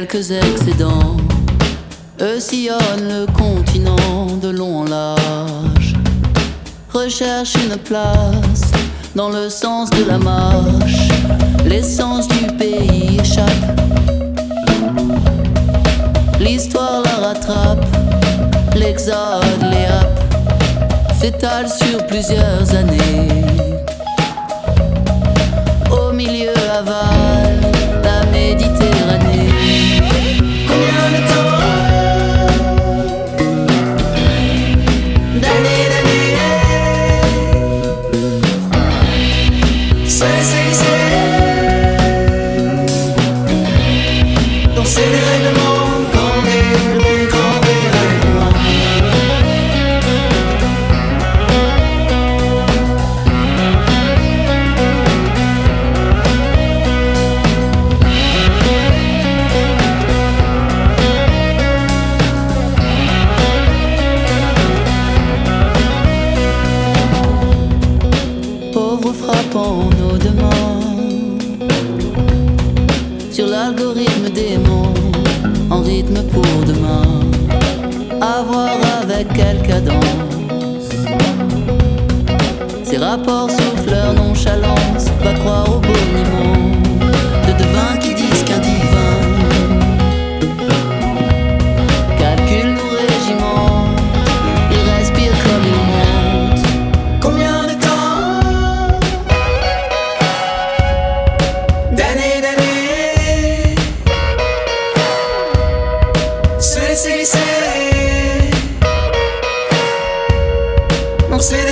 quelques excédents. Eux sillonnent le continent de long en large, recherchent une place dans le sens de la marche. L'essence du pays échappe, l'histoire la rattrape, l'exode les happe, s'étale sur plusieurs années. Au milieu aval la Méditerranée. Combien de temps, d'années, c'est dans ces dérèglements qu'on est le plus grand dérèglement. Pauvres frappant nos demandes sur l'algorithme des mots en rythme pour demain, à voir avec quelle cadence ces rapports soufflent leur nonchalance. Va croire au boniment de devins qui disent qu'un divin calcule nos régiments. Il respire comme il monte. Combien de temps, d'années, se laisser glisser dans ces